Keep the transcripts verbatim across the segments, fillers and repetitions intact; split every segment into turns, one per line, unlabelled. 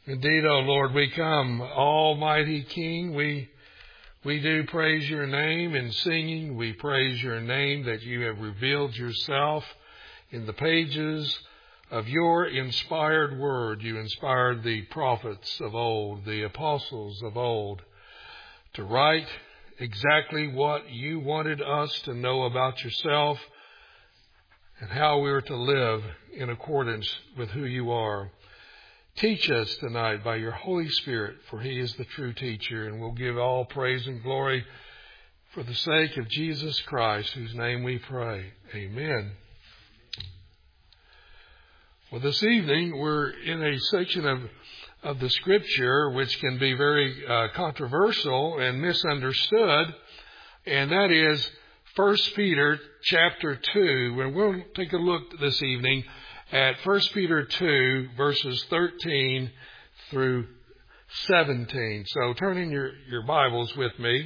Indeed, O Lord, we come, Almighty King. We we do praise your name in singing. We praise your name that you have revealed yourself in the pages of your inspired word. You inspired the prophets of old, the apostles of old, to write exactly what you wanted us to know about yourself and how we are to live in accordance with who you are. Teach us tonight by your Holy Spirit, for he is the true teacher, and we'll give all praise and glory for the sake of Jesus Christ, whose name we pray. Amen. Well, this evening we're in a section of, of the Scripture which can be very uh, controversial and misunderstood, and that is First Peter chapter two. And we'll take a look this evening at First Peter two, verses thirteen through seventeen. So turn in your, your Bibles with me.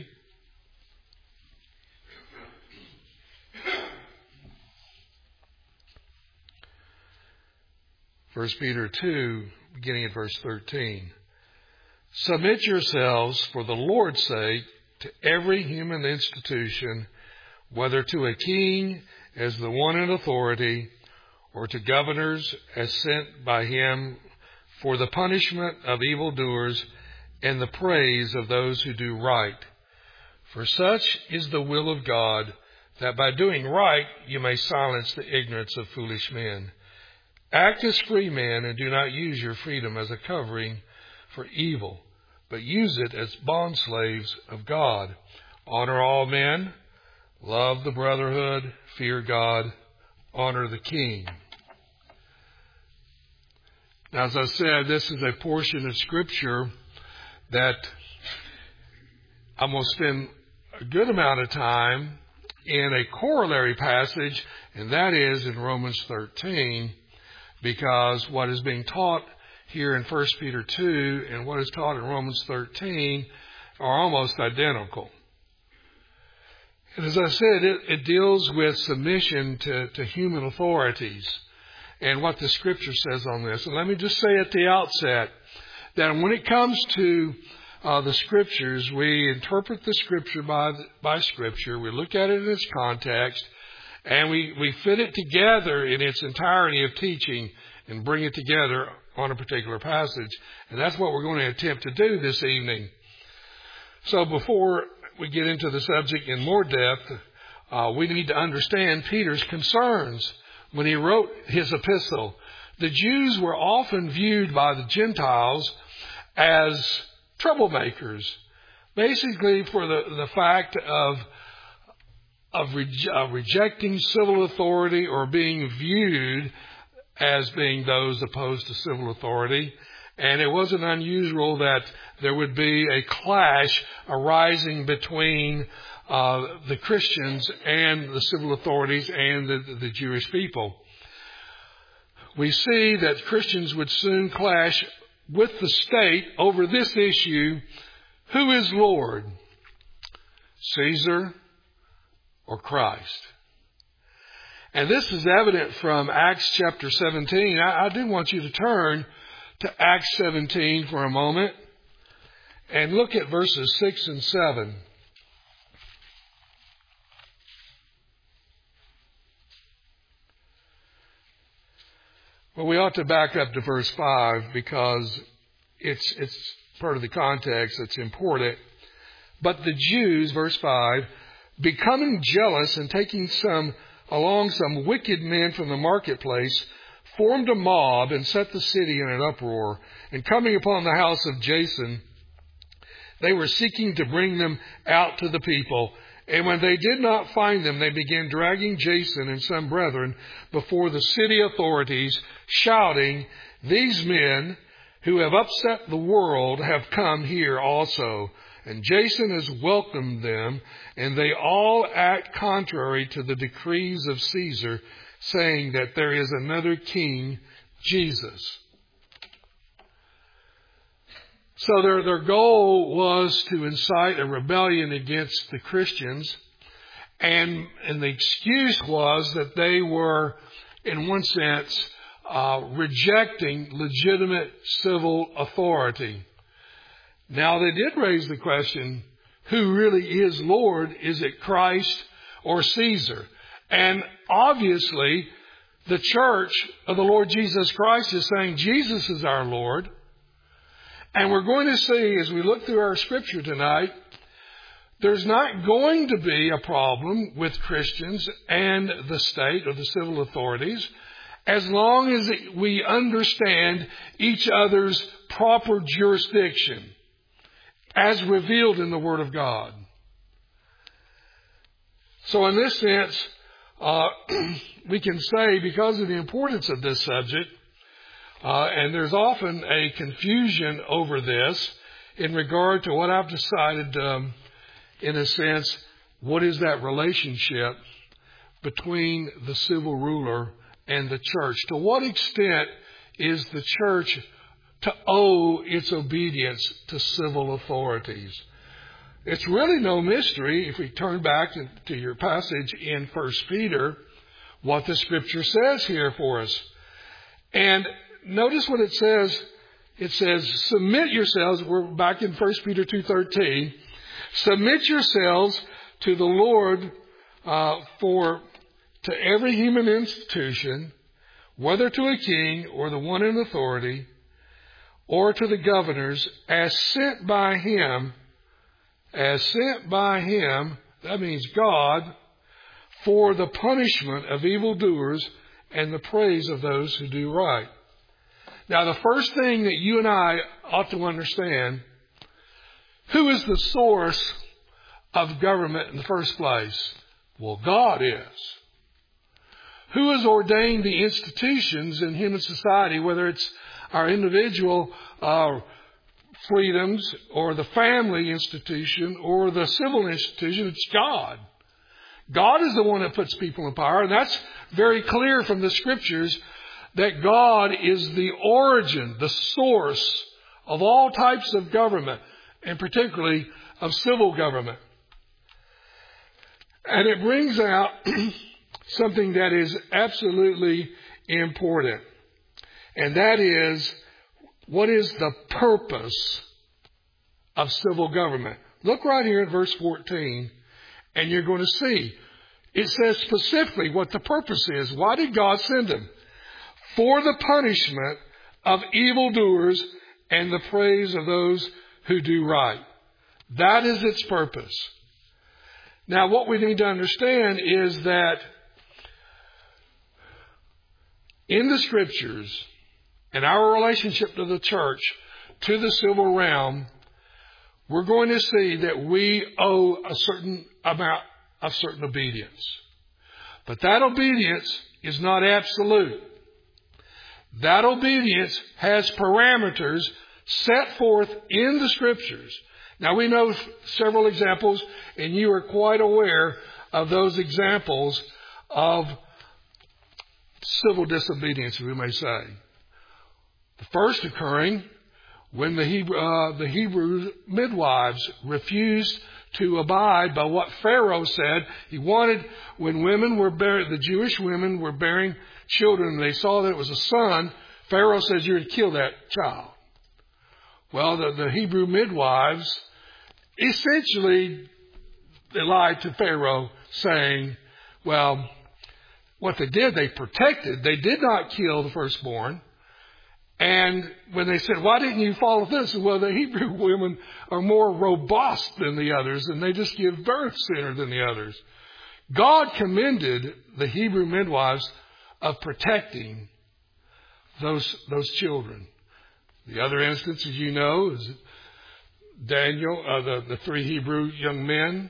First Peter two, beginning at verse thirteen. Submit yourselves for the Lord's sake to every human institution, whether to a king as the one in authority, or to governors as sent by him for the punishment of evildoers and the praise of those who do right. For such is the will of God, that by doing right you may silence the ignorance of foolish men. Act as free men, and do not use your freedom as a covering for evil, but use it as bondslaves of God. Honor all men, love the brotherhood, fear God, honor the king. Now, as I said, this is a portion of Scripture that I'm going to spend a good amount of time in a corollary passage, and that is in Romans thirteen, because what is being taught here in First Peter two and what is taught in Romans thirteen are almost identical. And as I said, it, it deals with submission to, to human authorities and what the Scripture says on this. And let me just say at the outset that when it comes to uh, the Scriptures, we interpret the Scripture by, by Scripture. We look at it in its context, and we, we fit it together in its entirety of teaching and bring it together on a particular passage. And that's what we're going to attempt to do this evening. So before we get into the subject in more depth, uh, we need to understand Peter's concerns when he wrote his epistle. The Jews were often viewed by the Gentiles as troublemakers, basically for the, the fact of of re- uh, rejecting civil authority or being viewed as being those opposed to civil authority. And it wasn't unusual that there would be a clash arising between uh, the Christians and the civil authorities and the, the Jewish people. We see that Christians would soon clash with the state over this issue: who is Lord, Caesar or Christ? And this is evident from Acts chapter seventeen. I, I do want you to turn to Acts seventeen for a moment and look at verses six and seven. Well, we ought to back up to verse five because it's it's part of the context that's important. But the Jews, verse five, becoming jealous and taking some along some wicked men from the marketplace, formed a mob and set the city in an uproar. And coming upon the house of Jason, they were seeking to bring them out to the people. And when they did not find them, they began dragging Jason and some brethren before the city authorities, shouting, "These men who have upset the world have come here also." And Jason has welcomed them, and they all act contrary to the decrees of Caesar, saying that there is another king, Jesus. So their, their goal was to incite a rebellion against the Christians. And, and the excuse was that they were, in one sense, uh, rejecting legitimate civil authority. Now, they did raise the question, who really is Lord? Is it Christ or Caesar? And obviously, the church of the Lord Jesus Christ is saying Jesus is our Lord. And we're going to see, as we look through our scripture tonight, there's not going to be a problem with Christians and the state or the civil authorities as long as we understand each other's proper jurisdiction as revealed in the Word of God. So in this sense, uh, we can say, because of the importance of this subject, uh, and there's often a confusion over this in regard to what I've decided, um, in a sense, what is that relationship between the civil ruler and the church? To what extent is the church to owe its obedience to civil authorities? It's really no mystery, if we turn back to, to your passage in First Peter, what the Scripture says here for us. And notice what it says. It says, submit yourselves, we're back in First Peter two thirteen, submit yourselves to the Lord uh, for to every human institution, whether to a king or the one in authority, or to the governors, as sent by him, as sent by him, that means God, for the punishment of evildoers and the praise of those who do right. Now, the first thing that you and I ought to understand, who is the source of government in the first place? Well, God is. Who has ordained the institutions in human society, whether it's our individual uh, freedoms or the family institution or the civil institution? It's God. God is the one that puts people in power, and that's very clear from the Scriptures that God is the origin, the source of all types of government, and particularly of civil government. And it brings out something that is absolutely important. And that is, what is the purpose of civil government? Look right here at verse fourteen, and you're going to see. It says specifically what the purpose is. Why did God send him? For the punishment of evildoers and the praise of those who do right. That is its purpose. Now, what we need to understand is that in the Scriptures, in our relationship to the church, to the civil realm, we're going to see that we owe a certain amount of certain obedience. But that obedience is not absolute. That obedience has parameters set forth in the Scriptures. Now, we know several examples, and you are quite aware of those examples of civil disobedience, we may say. The first occurring when the Hebrew, uh, the Hebrew midwives refused to abide by what Pharaoh said. He wanted, when women were bearing, the Jewish women were bearing children, and they saw that it was a son, Pharaoh says, you're to kill that child. Well, the, the Hebrew midwives essentially they lied to Pharaoh, saying, well, what they did, they protected. They did not kill the firstborn. And when they said, why didn't you follow this? Well, the Hebrew women are more robust than the others, and they just give birth sooner than the others. God commended the Hebrew midwives of protecting those, those children. The other instance, as you know, is Daniel, uh, the, the three Hebrew young men,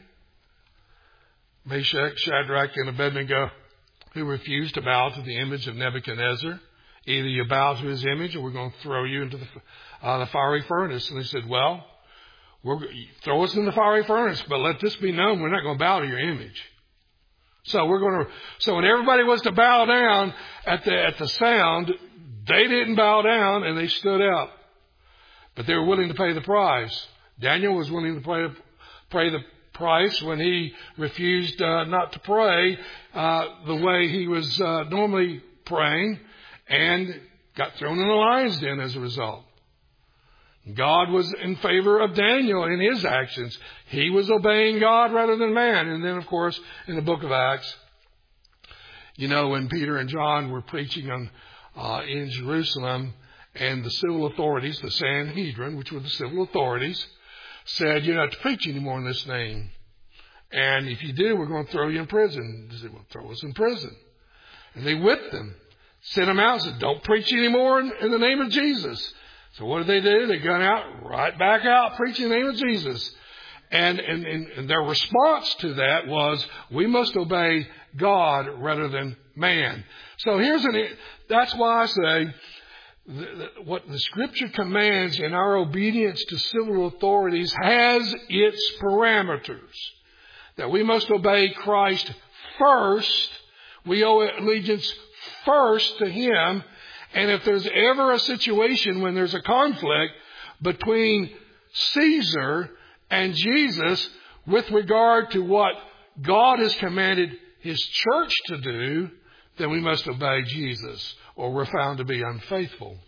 Meshach, Shadrach, and Abednego, who refused to bow to the image of Nebuchadnezzar. Either you bow to his image or we're going to throw you into the, uh, the fiery furnace. And they said, well, we're, throw us in the fiery furnace, but let this be known, we're not going to bow to your image. So we're going to, so when everybody was to bow down at the, at the sound, they didn't bow down and they stood up. But they were willing to pay the price. Daniel was willing to pay, pay the price when he refused uh, not to pray uh, the way he was uh, normally praying. and got thrown in a lion's den as a result. God was in favor of Daniel in his actions. He was obeying God rather than man. And then, of course, in the book of Acts, you know, when Peter and John were preaching on, uh, in Jerusalem, and the civil authorities, the Sanhedrin, which were the civil authorities, said, "You're not to preach anymore in this name. And if you do, we're going to throw you in prison." They said, "Well, throw us in prison." And they whipped them, sent them out, and said, "Don't preach anymore in, in the name of Jesus." So what did they do? They got out, right back out, preaching the name of Jesus. And, and, and, and their response to that was, we must obey God rather than man. So here's an, that's why I say, the, the, what the Scripture commands in our obedience to civil authorities has its parameters. That we must obey Christ first. We owe allegiance first to Him. And if there's ever a situation when there's a conflict between Caesar and Jesus with regard to what God has commanded His church to do, then we must obey Jesus, or we're found to be unfaithful.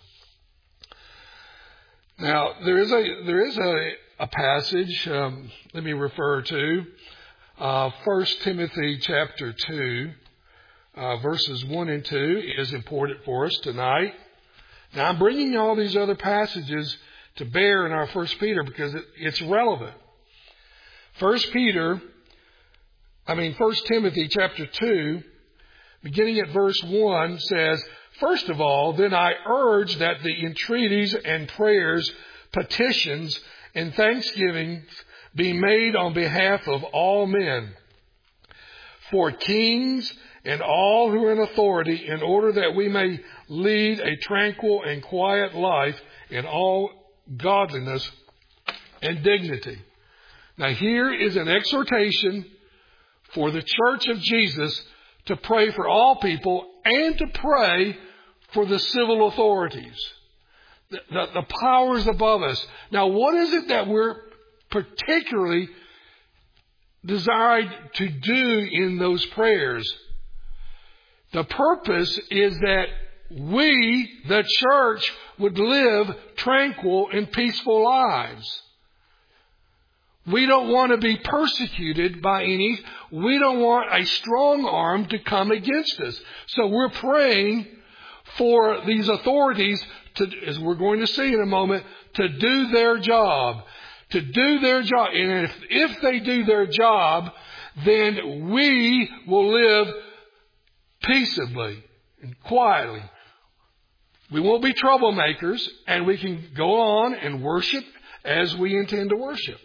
Now, there is a there is a, a passage, um, let me refer to, uh, First Timothy chapter two. Uh, verses one and two is important for us tonight. Now, I'm bringing all these other passages to bear in our First Peter because it, it's relevant. First Peter, I mean First Timothy chapter two, beginning at verse one, says, "First of all, then I urge that the entreaties and prayers, petitions, and thanksgivings be made on behalf of all men, for kings and all who are in authority, in order that we may lead a tranquil and quiet life in all godliness and dignity." Now here is an exhortation for the church of Jesus to pray for all people and to pray for the civil authorities, the, the, the powers above us. Now, what is it that we're particularly desired to do in those prayers? The purpose is that we, the church, would live tranquil and peaceful lives. We don't want to be persecuted by any. We don't want a strong arm to come against us. So we're praying for these authorities to, as we're going to see in a moment, to do their job. To do their job. And if, if they do their job, then we will live peaceably and quietly. We won't be troublemakers, and we can go on and worship as we intend to worship.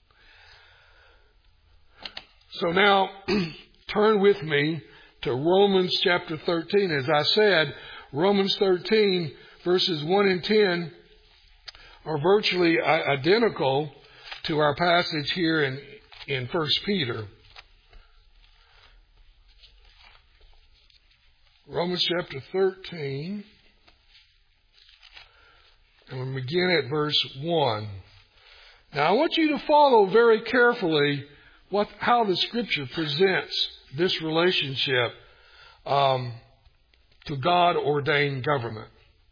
So now, turn with me to Romans chapter thirteen. As I said, Romans thirteen, verses one and ten are virtually identical to our passage here in, in First Peter. Romans chapter thirteen, and we begin at verse one. Now I want you to follow very carefully what how the Scripture presents this relationship um, to God-ordained government.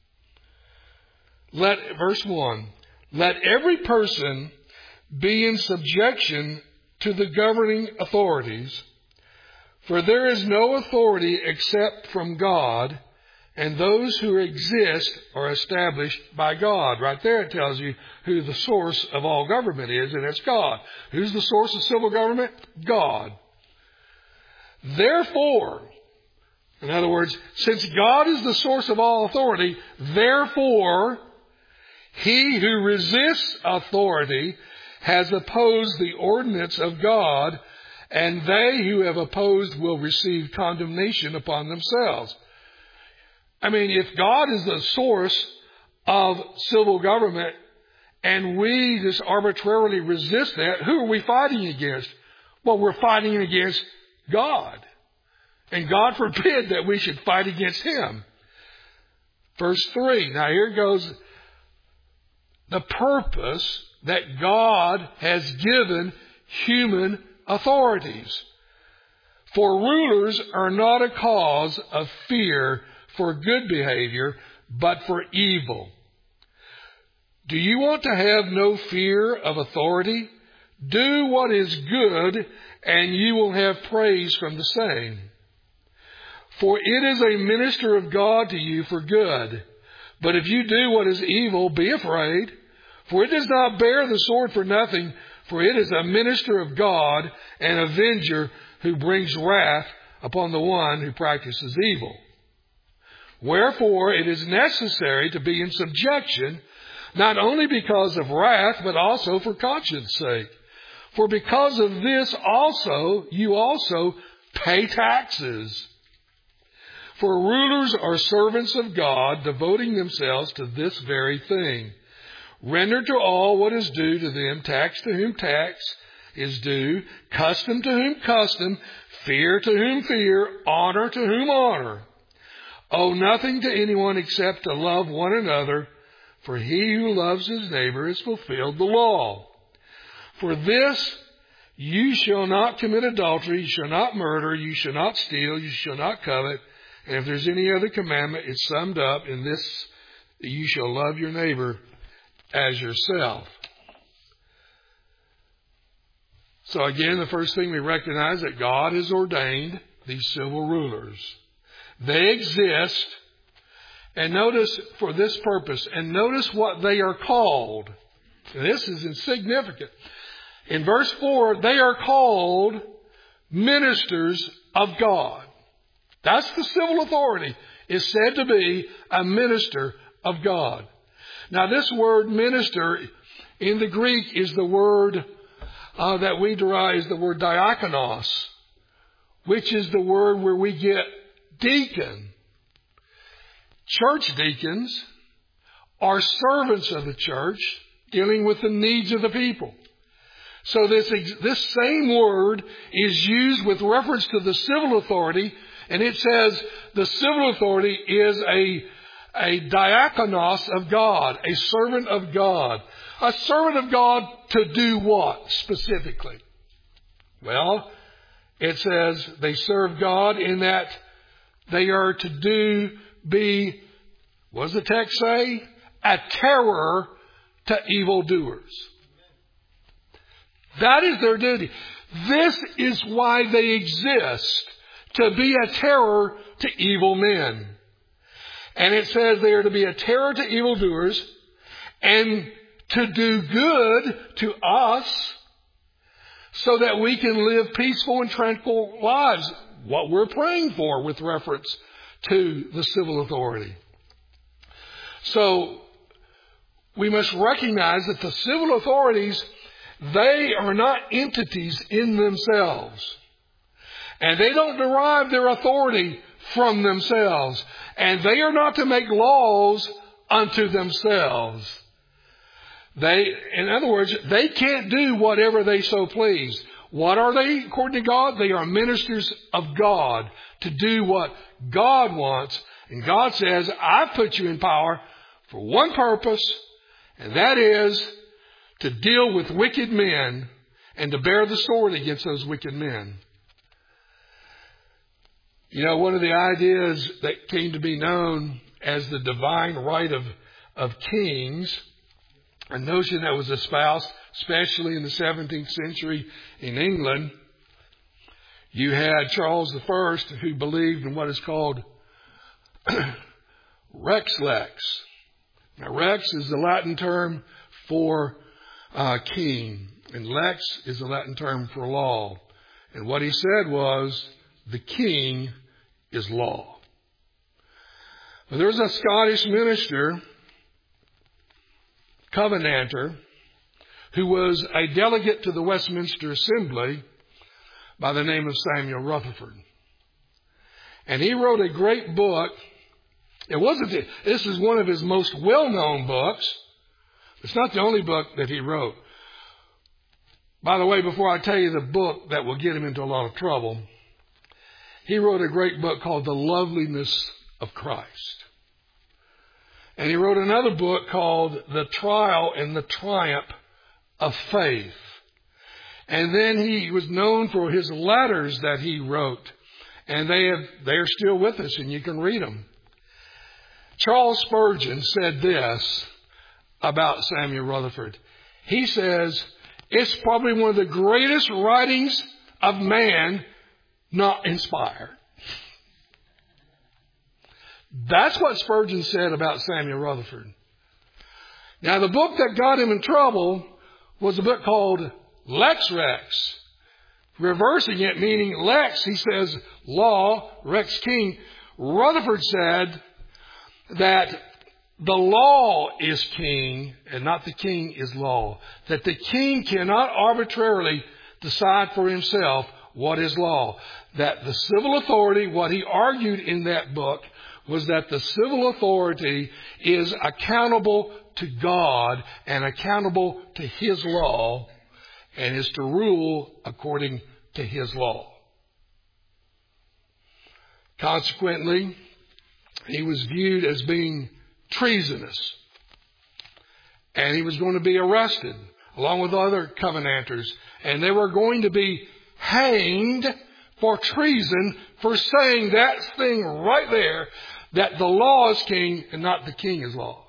Let verse one, "Let every person be in subjection to the governing authorities, for there is no authority except from God, and those who exist are established by God." Right there it tells you who the source of all government is, and it's God. Who's the source of civil government? God. "Therefore," in other words, since God is the source of all authority, therefore, he who resists authority has opposed the ordinance of God, and they who have opposed will receive condemnation upon themselves. I mean, if God is the source of civil government and we just arbitrarily resist that, who are we fighting against? Well, we're fighting against God. And God forbid that we should fight against Him. Verse three. Now here goes the purpose that God has given human authorities. "For rulers are not a cause of fear for good behavior, but for evil. Do you want to have no fear of authority? Do what is good, and you will have praise from the same. For it is a minister of God to you for good. But if you do what is evil, be afraid, for it does not bear the sword for nothing, for it is a minister of God, an avenger who brings wrath upon the one who practices evil. Wherefore it is necessary to be in subjection, not only because of wrath, but also for conscience sake. For because of this also, you also pay taxes. For rulers are servants of God, devoting themselves to this very thing. Render to all what is due to them, tax to whom tax is due, custom to whom custom, fear to whom fear, honor to whom honor. Owe nothing to anyone except to love one another, for he who loves his neighbor has fulfilled the law. For this, you shall not commit adultery, you shall not murder, you shall not steal, you shall not covet. And if there's any other commandment, it's summed up in this, that you shall love your neighbor as yourself. So again, the first thing we recognize that God has ordained these civil rulers. They exist, and notice for this purpose, and notice what they are called. And this is insignificant. In verse four, they are called ministers of God. That's the civil authority, is said to be a minister of God. Now this word minister in the Greek is the word uh, that we derive is the word diakonos, which is the word where we get deacon. Church deacons are servants of the church dealing with the needs of the people. So this, this same word is used with reference to the civil authority, and it says the civil authority is a, a diakonos of God, a servant of God. A servant of God to do what specifically? Well, it says they serve God in that they are to do, be, what does the text say? A terror to evildoers. That is their duty. This is why they exist, to be a terror to evil men. And it says they are to be a terror to evildoers and to do good to us so that we can live peaceful and tranquil lives. What we're praying for with reference to the civil authority. So we must recognize that the civil authorities, they are not entities in themselves. And they don't derive their authority from themselves. And they are not to make laws unto themselves. They, in other words, they can't do whatever they so please. What are they, according to God? They are ministers of God to do what God wants. And God says, I've put you in power for one purpose, and that is to deal with wicked men and to bear the sword against those wicked men. You know, one of the ideas that came to be known as the divine right of, of kings, a notion that was espoused, especially in the seventeenth century in England. You had Charles the First, who believed in what is called Rex Lex. Now, Rex is the Latin term for uh, king, and Lex is the Latin term for law. And what he said was, the king is law. But there was a Scottish minister, Covenanter, who was a delegate to the Westminster Assembly by the name of Samuel Rutherford. And he wrote a great book. It wasn't, this is one of his most well-known books. It's not the only book that he wrote. By the way, before I tell you the book that will get him into a lot of trouble, he wrote a great book called The Loveliness of Christ. And he wrote another book called The Trial and the Triumph of Faith. And then he was known for his letters that he wrote. And they have, they are still with us, and you can read them. Charles Spurgeon said this about Samuel Rutherford. He says, it's probably one of the greatest writings of man not inspired. That's what Spurgeon said about Samuel Rutherford. Now, the book that got him in trouble was a book called Lex Rex. Reversing it, meaning Lex, he says law, Rex king. Rutherford said that the law is king and not the king is law. That the king cannot arbitrarily decide for himself what is law. That the civil authority, what he argued in that book, was that the civil authority is accountable to God and accountable to His law and is to rule according to His law. Consequently, he was viewed as being treasonous. And he was going to be arrested along with other Covenanters. And they were going to be hanged for treason for saying that thing right there, that the law is king and not the king is law.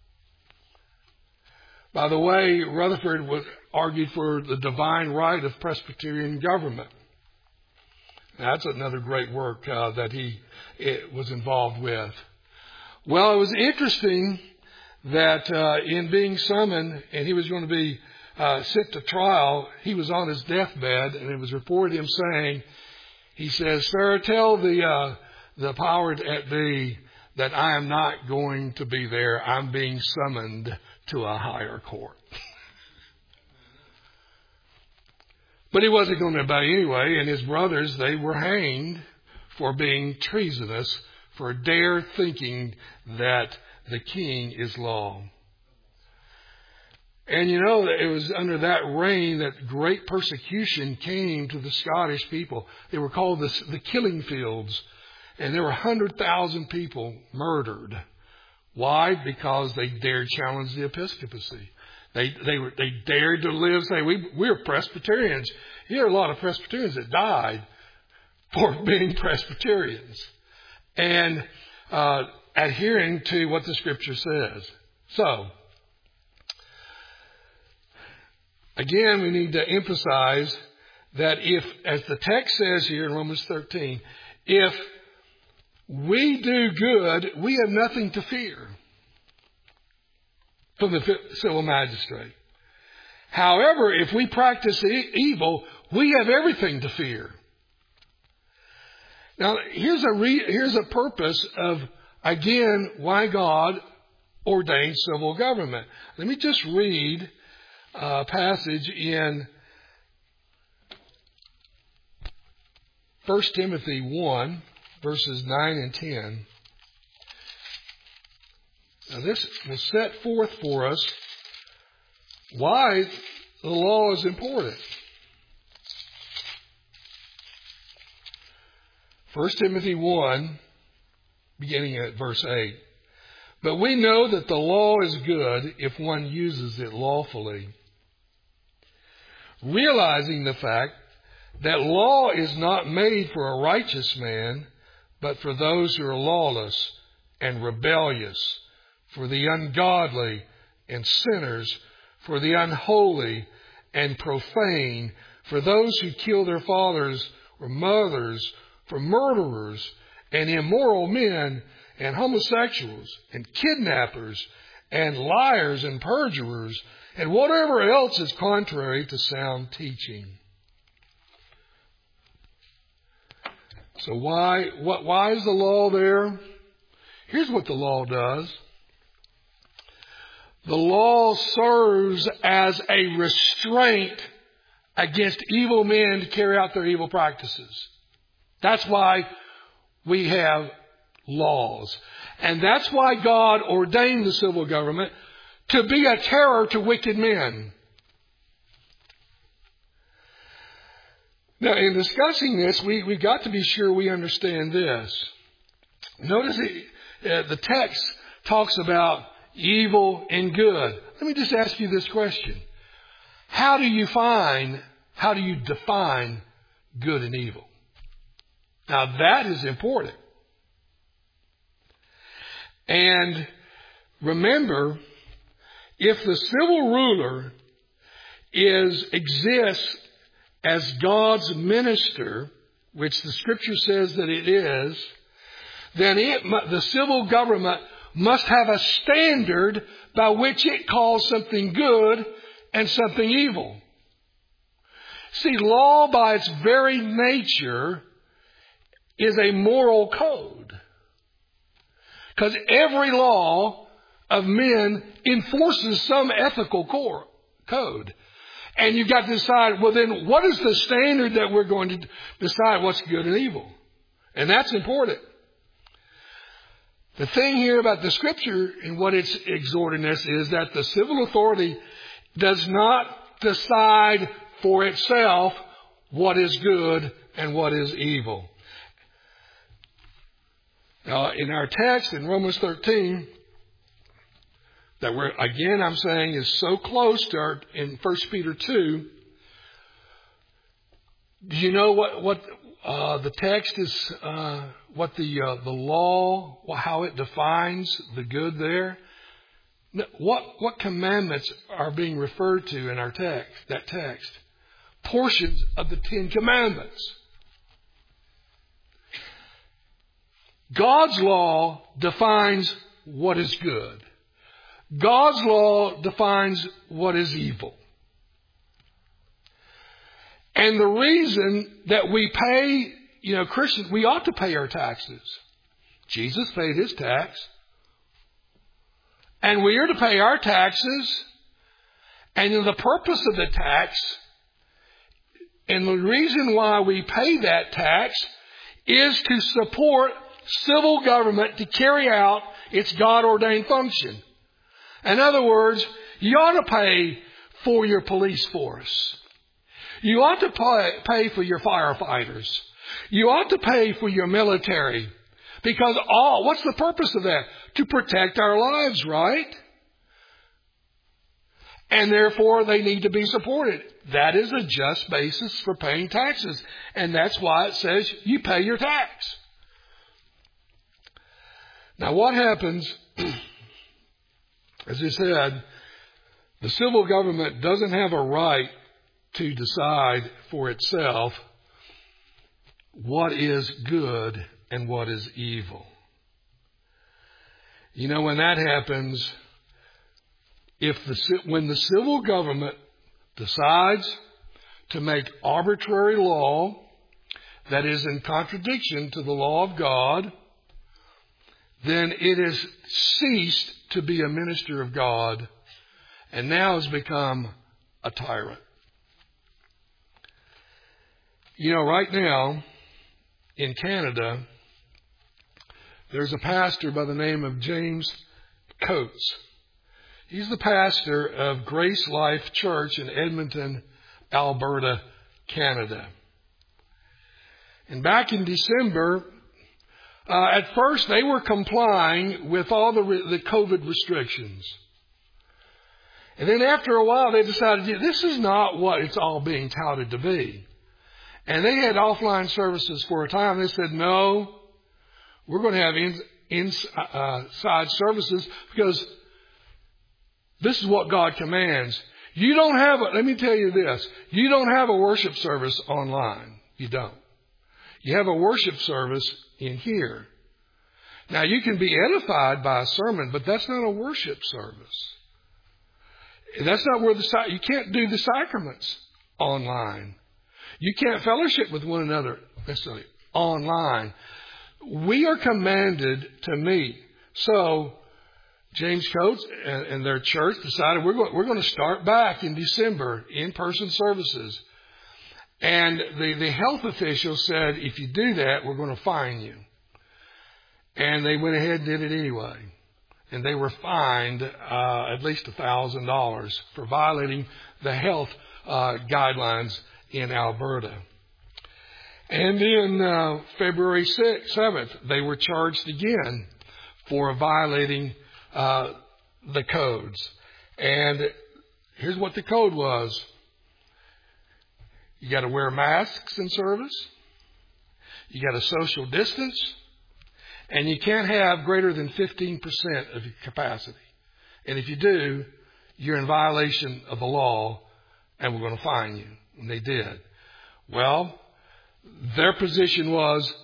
By the way, Rutherford was argued for the divine right of Presbyterian government. That's another great work uh, that he it was involved with. Well, it was interesting that uh, in being summoned and he was going to be uh, sent to trial, he was on his deathbed, and it was reported him saying, he says, "Sir, tell the uh, the power at thee that I am not going to be there. I'm being summoned to a higher court." But he wasn't going to obey anyway, and his brothers, they were hanged for being treasonous, for dare thinking that the king is law. And you know, it was under that reign that great persecution came to the Scottish people. They were called the, the Killing Fields. And there were one hundred thousand people murdered. Why? Because they dared challenge the episcopacy. They they were they dared to live, say, we, we're Presbyterians. Here are a lot of Presbyterians that died for being Presbyterians and uh, adhering to what the Scripture says. So, again, we need to emphasize that if, as the text says here in Romans thirteen, if we do good, we have nothing to fear from the civil magistrate. However, if we practice e- evil, we have everything to fear. Now, here's a re- here's a purpose of, again, why God ordained civil government. Let me just read a passage in First Timothy one, verses nine and ten. Now, this will set forth for us why the law is important. First Timothy one, beginning at verse eight. But we know that the law is good if one uses it lawfully, realizing the fact that law is not made for a righteous man, but for those who are lawless and rebellious, for the ungodly and sinners, for the unholy and profane, for those who kill their fathers or mothers, for murderers and immoral men and homosexuals and kidnappers and liars and perjurers and whatever else is contrary to sound teaching. So why, what, why is the law there? Here's what the law does. The law serves as a restraint against evil men to carry out their evil practices. That's why we have laws. And that's why God ordained the civil government to be a terror to wicked men. Now, in discussing this, we, we've got to be sure we understand this. Notice it, uh, the text talks about evil and good. Let me just ask you this question. How do you find, how do you define good and evil? Now, that is important. And remember, if the civil ruler is exists as God's minister, which the Scripture says that it is, then it, the civil government must have a standard by which it calls something good and something evil. See, law by its very nature is a moral code. Because every law of men enforces some ethical core, code. And you've got to decide, well then, what is the standard that we're going to decide what's good and evil? And that's important. The thing here about the Scripture and what it's exhorting us is that the civil authority does not decide for itself what is good and what is evil. Now, in our text in Romans thirteen, that we're, again, I'm saying is so close to our, in First Peter two, do you know what, what uh, the text is, uh, what the uh, the law, how it defines the good there? What what commandments are being referred to in our text? That text, portions of the Ten Commandments. God's law defines what is good. God's law defines what is evil. And the reason that we pay, you know, Christians, we ought to pay our taxes. Jesus paid his tax. And we are to pay our taxes. And the purpose of the tax, and the reason why we pay that tax, is to support civil government to carry out its God-ordained function. In other words, you ought to pay for your police force. You ought to pay, pay for your firefighters. You ought to pay for your military. Because all, what's the purpose of that? To protect our lives, right? And therefore they need to be supported. That is a just basis for paying taxes. And that's why it says you pay your tax. Now what happens, as I said, the civil government doesn't have a right to decide for itself what is good and what is evil. You know, when that happens, if the when the civil government decides to make arbitrary law that is in contradiction to the law of God, then it has ceased to be a minister of God and now has become a tyrant. You know, right now in Canada, there's a pastor by the name of James Coates. He's the pastor of Grace Life Church in Edmonton, Alberta, Canada. And back in December, uh, at first they were complying with all the, re- the COVID restrictions. And then after a while they decided, yeah, this is not what it's all being touted to be. And they had offline services for a time. They said, no, we're going to have in, inside services because this is what God commands. You don't have a, let me tell you this, you don't have a worship service online. You don't. You have a worship service in here. Now you can be edified by a sermon, but that's not a worship service. That's not where the, you can't do the sacraments online. You can't fellowship with one another necessarily online. We are commanded to meet. So James Coates and, and their church decided we're going, we're going to start back in December in-person services. And the, the health officials said, if you do that, we're going to fine you. And they went ahead and did it anyway. And they were fined uh, at least one thousand dollars for violating the health uh, guidelines in Alberta. And then uh, February sixth, seventh, they were charged again for violating uh, the codes. And here's what the code was. You got to wear masks in service. You got to social distance. And you can't have greater than fifteen percent of your capacity. And if you do, you're in violation of the law, and we're going to fine you. And they did. Well, their position was,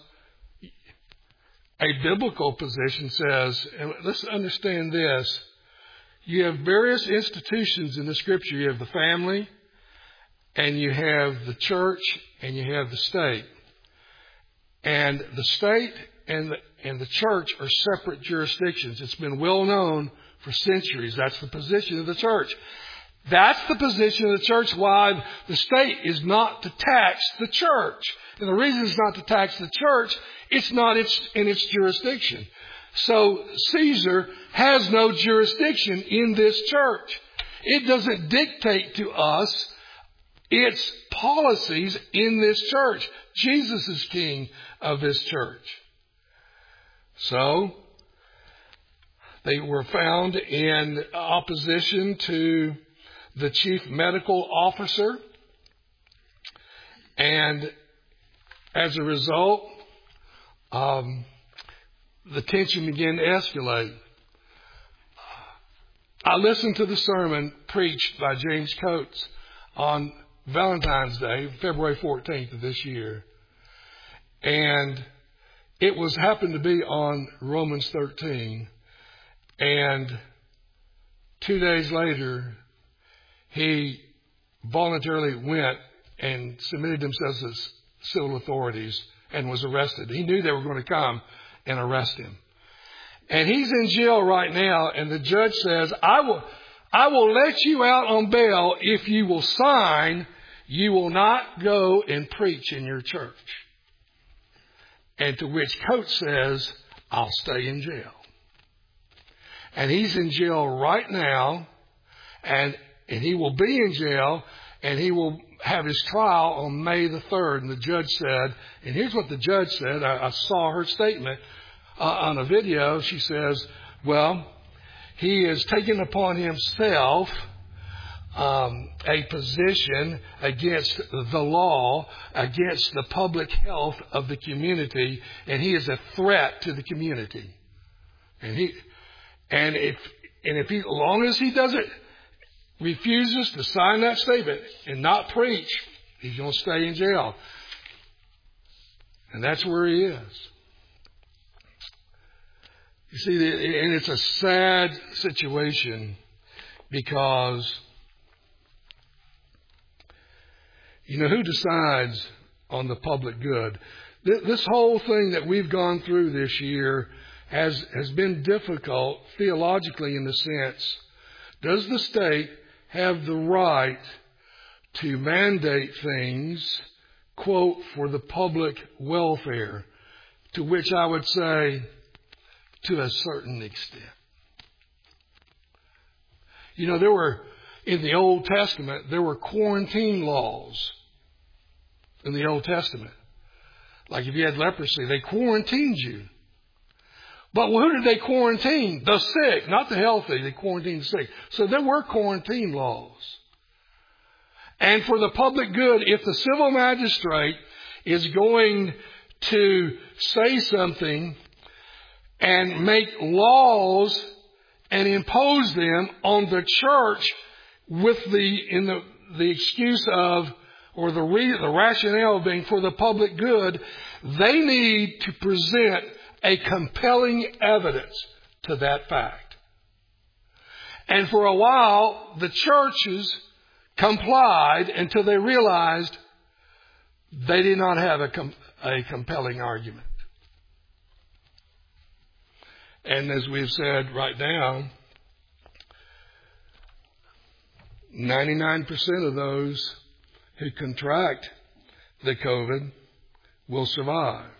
a biblical position says, and let's understand this, you have various institutions in the Scripture. You have the family, and you have the church, and you have the state. And the state and the, and the church are separate jurisdictions. It's been well known for centuries. That's the position of the church. That's the position of the church why the state is not to tax the church. And the reason it's not to tax the church, it's not its, in its jurisdiction. So Caesar has no jurisdiction in this church. It doesn't dictate to us its policies in this church. Jesus is king of this church. So they were found in opposition to the chief medical officer, and as a result, um, the tension began to escalate. I listened to the sermon preached by James Coates on Valentine's Day, February fourteenth of this year, and it was happened to be on Romans thirteen, and two days later, he voluntarily went and submitted himself to civil authorities and was arrested. He knew they were going to come and arrest him. And he's in jail right now, and the judge says, I will, I will let you out on bail if you will sign, you will not go and preach in your church. And to which Coates says, I'll stay in jail. And he's in jail right now, and And he will be in jail, and he will have his trial on May the third. And the judge said, and here's what the judge said. I, I saw her statement uh, on a video. She says, well, he has taken upon himself um, a position against the law, against the public health of the community, and he is a threat to the community. And he, and if, and if he, as long as he doesn't, refuses to sign that statement and not preach, he's going to stay in jail. And that's where he is. You see, and it's a sad situation because, you know, who decides on the public good? This whole thing that we've gone through this year has, has been difficult theologically in the sense, does the state have the right to mandate things, quote, for the public welfare, to which I would say to a certain extent. You know, there were, in the Old Testament, there were quarantine laws in the Old Testament. Like if you had leprosy, they quarantined you. But who did they quarantine? The sick, not the healthy. They quarantined the sick. So there were quarantine laws. And for the public good, if the civil magistrate is going to say something and make laws and impose them on the church with the, in the, the excuse of, or the, re, the rationale being for the public good, they need to present a compelling evidence to that fact. And for a while, the churches complied until they realized they did not have a, com- a compelling argument. And as we've said right now, ninety-nine percent of those who contract the COVID will survive.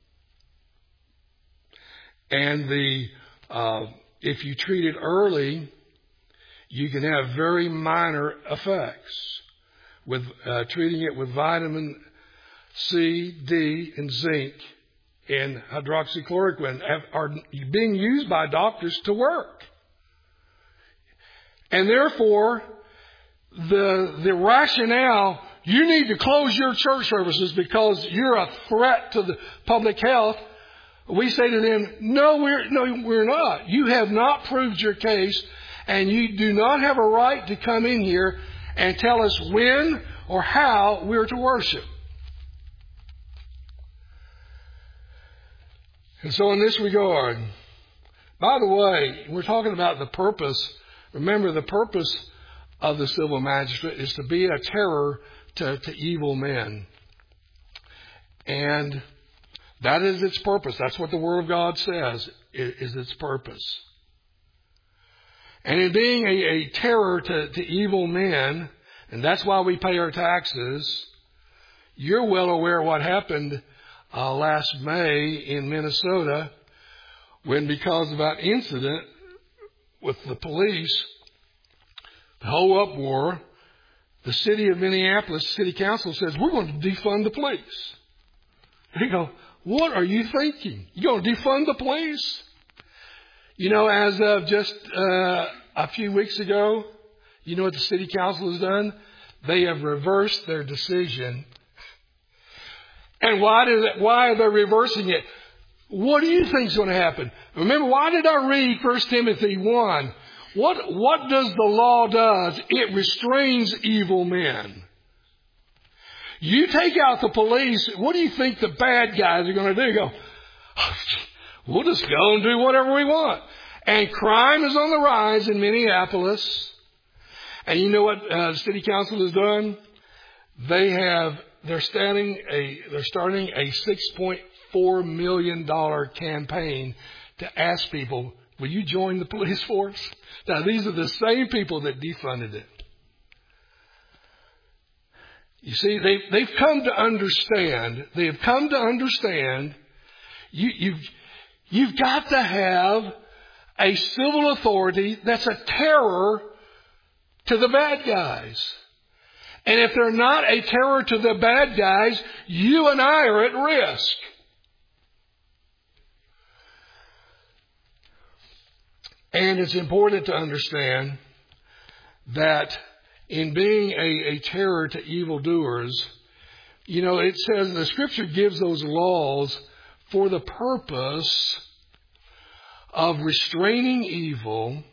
And the uh, if you treat it early, you can have very minor effects with uh, treating it with vitamin C, D, and zinc and hydroxychloroquine are being used by doctors to work. And therefore, the the rationale, you need to close your church services because you're a threat to the public health, We say to them, no, we're, no, we're not. You have not proved your case, and you do not have a right to come in here and tell us when or how we're to worship. And so in this regard, by the way, we're talking about the purpose. Remember, the purpose of the civil magistrate is to be a terror to, to evil men. And that is its purpose. That's what the Word of God says is its purpose. And in being a, a terror to, to evil men, and that's why we pay our taxes, you're well aware of what happened uh, last May in Minnesota when, because of that incident with the police, the whole uproar, the city of Minneapolis City Council says, we're going to defund the police. They go, what are you thinking? You're going to defund the police? You know, as of just uh, a few weeks ago, you know what the city council has done? They have reversed their decision. And why did it, why are they reversing it? What do you think is going to happen? Remember, why did I read First Timothy one? What, what does the law does? It restrains evil men. You take out the police, what do you think the bad guys are going to do? Go, oh, we'll just go and do whatever we want. And crime is on the rise in Minneapolis. And you know what uh, the city council has done? They have, they're starting a, they're starting a six point four million dollars campaign to ask people, will you join the police force? Now, these are the same people that defunded it. You see, they've, they've come to understand, they have come to understand you, you've, you've got to have a civil authority that's a terror to the bad guys. And if they're not a terror to the bad guys, you and I are at risk. And it's important to understand that in being a, a terror to evildoers, you know, it says the Scripture gives those laws for the purpose of restraining evil,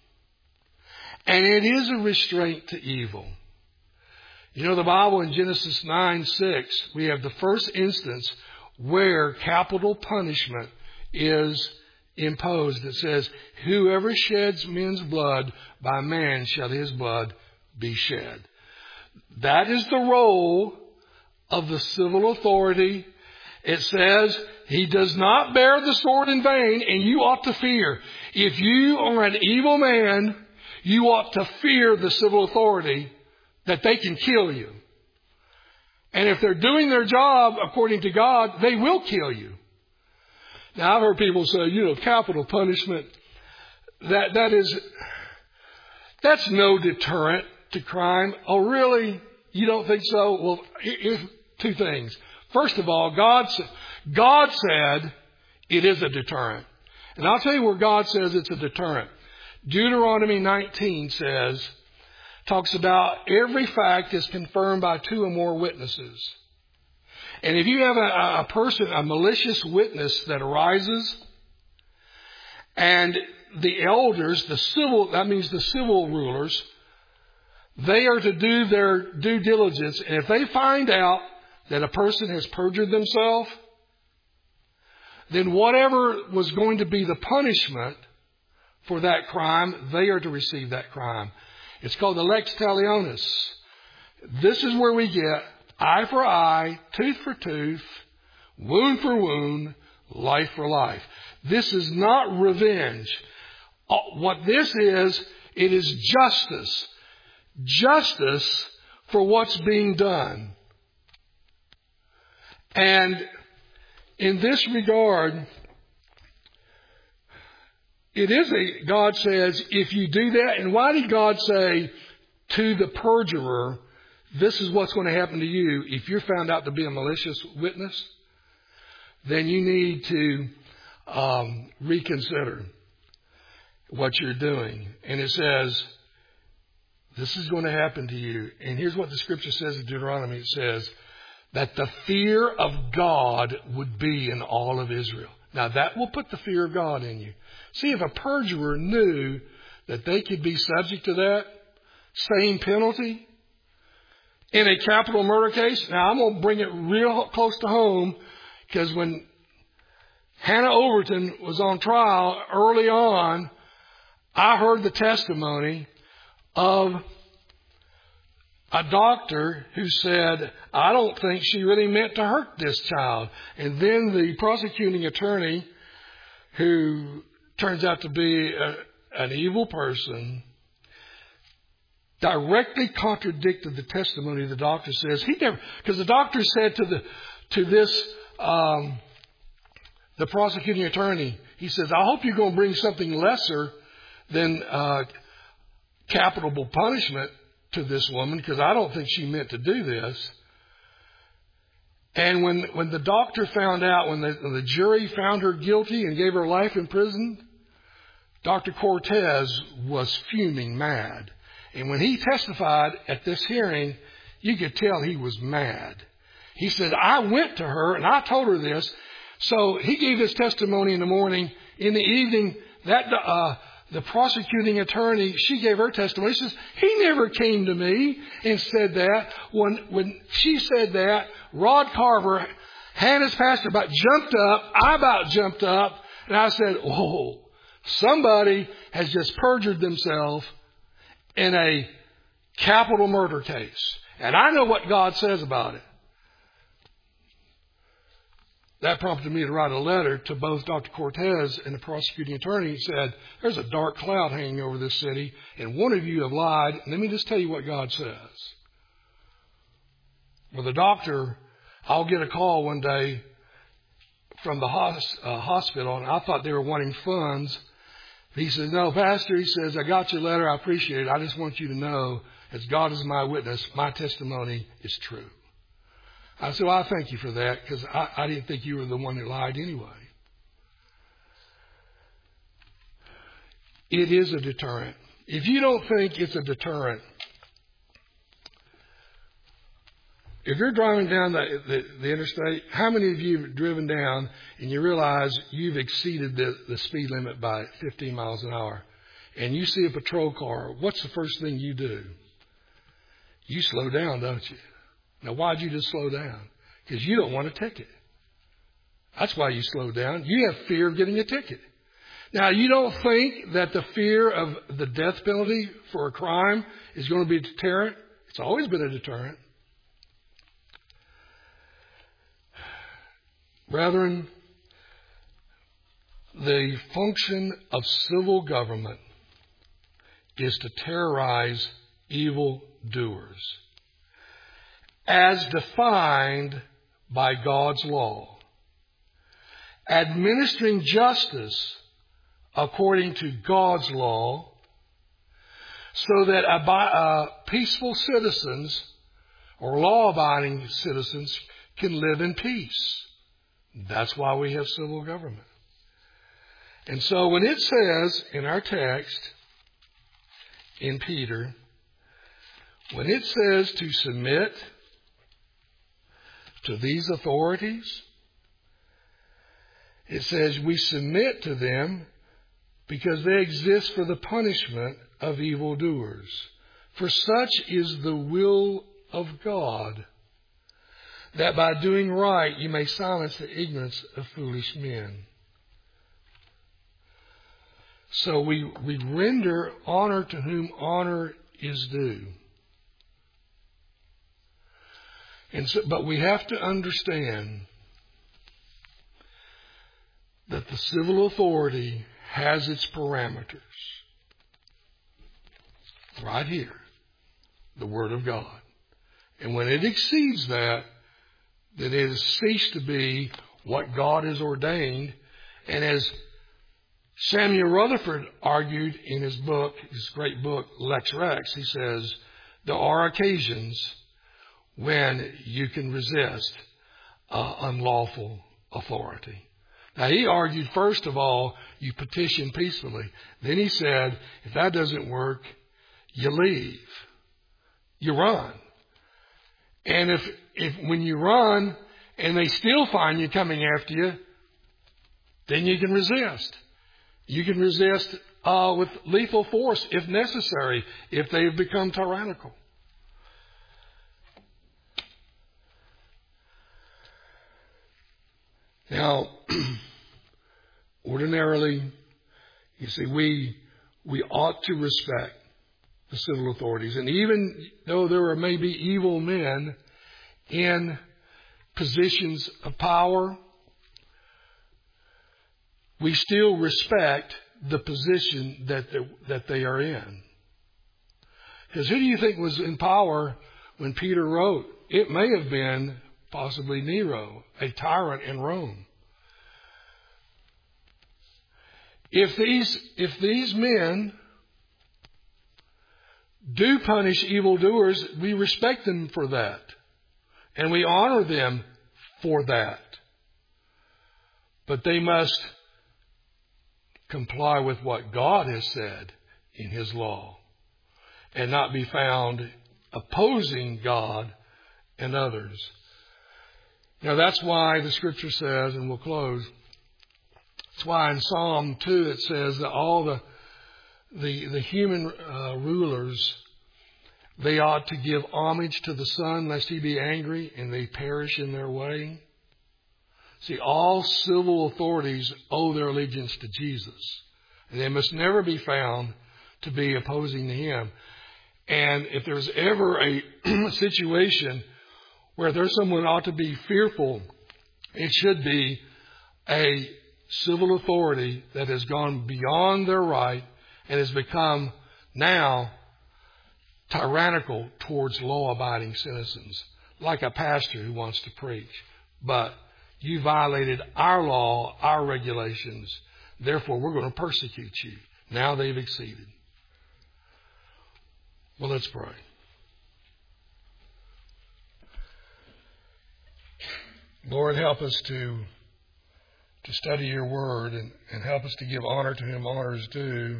and it is a restraint to evil. You know, the Bible in Genesis nine six, we have the first instance where capital punishment is imposed. It says, whoever sheds men's blood, by man shall his blood be shed. That is the role of the civil authority. It says he does not bear the sword in vain, and you ought to fear. If you are an evil man, you ought to fear the civil authority that they can kill you. And if they're doing their job according to God, they will kill you. Now, I've heard people say, you know, capital punishment, that that is, that's no deterrent to crime. Oh, really? You don't think so? Well, here's two things. First of all, God, God said it is a deterrent. And I'll tell you where God says it's a deterrent. Deuteronomy nineteen says, talks about every fact is confirmed by two or more witnesses. And if you have a, a person, a malicious witness that arises, and the elders, the civil, that means the civil rulers, they are to do their due diligence. And if they find out that a person has perjured themselves, then whatever was going to be the punishment for that crime, they are to receive that crime. It's called the lex talionis. This is where we get eye for eye, tooth for tooth, wound for wound, life for life. This is not revenge. What this is, it is justice. Justice for what's being done. And in this regard, it is a, God says, if you do that, and why did God say to the perjurer, this is what's going to happen to you if you're found out to be a malicious witness? Then you need to um, reconsider what you're doing. And it says, this is going to happen to you. And here's what the Scripture says in Deuteronomy. It says that the fear of God would be in all of Israel. Now that will put the fear of God in you. See, if a perjurer knew that they could be subject to that same penalty in a capital murder case. Now I'm going to bring it real close to home, because when Hannah Overton was on trial early on, I heard the testimony of a doctor who said, I don't think she really meant to hurt this child. And then the prosecuting attorney, who turns out to be a, an evil person, directly contradicted the testimony the doctor says. He never, because the doctor said to the to this um, the prosecuting attorney, he says, I hope you're going to bring something lesser than uh, capital punishment to this woman, because I don't think she meant to do this. And when when the doctor found out, when the, when the jury found her guilty and gave her life in prison, Doctor Cortez was fuming mad. And when he testified at this hearing, you could tell he was mad. He said, I went to her and I told her this. So he gave his testimony in the morning. In the evening, that uh, the prosecuting attorney, she gave her testimony. She says, he never came to me and said that. When when she said that, Rod Carver, Hannah's pastor, about jumped up. I about jumped up. And I said, oh, somebody has just perjured themselves in a capital murder case. And I know what God says about it. That prompted me to write a letter to both Doctor Cortez and the prosecuting attorney. He said, there's a dark cloud hanging over this city, and one of you have lied. And let me just tell you what God says. Well, the doctor, I'll get a call one day from the hos- uh, hospital, and I thought they were wanting funds. He says, no, Pastor, he says, I got your letter. I appreciate it. I just want you to know, as God is my witness, my testimony is true. I said, well, I thank you for that, because I, I didn't think you were the one that lied anyway. It is a deterrent. If you don't think it's a deterrent, if you're driving down the, the, the interstate, how many of you have driven down and you realize you've exceeded the, the speed limit by fifteen miles an hour, and you see a patrol car, what's the first thing you do? You slow down, don't you? Now, why'd you just slow down? Because you don't want a ticket. That's why you slow down. You have fear of getting a ticket. Now, you don't think that the fear of the death penalty for a crime is going to be a deterrent? It's always been a deterrent. Brethren, the function of civil government is to terrorize evil doers, as defined by God's law, administering justice according to God's law, so that uh, peaceful citizens or law-abiding citizens can live in peace. That's why we have civil government. And so when it says in our text, in Peter, when it says to submit to these authorities, it says we submit to them because they exist for the punishment of evildoers. For such is the will of God, that by doing right you may silence the ignorance of foolish men. So we, we render honor to whom honor is due. And so, but we have to understand that the civil authority has its parameters. Right here, the Word of God. And when it exceeds that, that it has ceased to be what God has ordained. And as Samuel Rutherford argued in his book, his great book, Lex Rex, he says, there are occasions when you can resist uh, unlawful authority. Now, he argued, first of all, you petition peacefully. Then he said, if that doesn't work, you leave. You run. And if, if when you run and they still find you coming after you, then you can resist. You can resist uh, with lethal force if necessary, if they have become tyrannical. Now, ordinarily, you see, we we ought to respect the civil authorities. And even though there are maybe evil men in positions of power, we still respect the position that they, that they are in. Because who do you think was in power when Peter wrote? It may have been possibly Nero, a tyrant in Rome. If these, if these men do punish evildoers, we respect them for that. And we honor them for that. But they must comply with what God has said in His law and not be found opposing God and others. Now that's why the Scripture says, and we'll close, that's why in Psalm two it says that all the the, the human uh, rulers, they ought to give homage to the Son lest He be angry and they perish in their way. See, all civil authorities owe their allegiance to Jesus. And they must never be found to be opposing to Him. And if there's ever a situation where there's someone who ought to be fearful, it should be a civil authority that has gone beyond their right and has become now tyrannical towards law-abiding citizens, like a pastor who wants to preach. But you violated our law, our regulations, therefore we're going to persecute you. Now they've exceeded. Well, let's pray. Lord, help us to to study your word and, and help us to give honor to whom honor is due.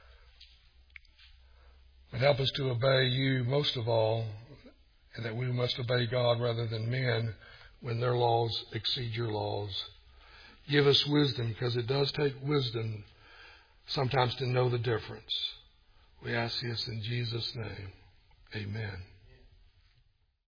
But help us to obey you most of all, and that we must obey God rather than men when their laws exceed your laws. Give us wisdom, because it does take wisdom sometimes to know the difference. We ask this in Jesus' name. Amen.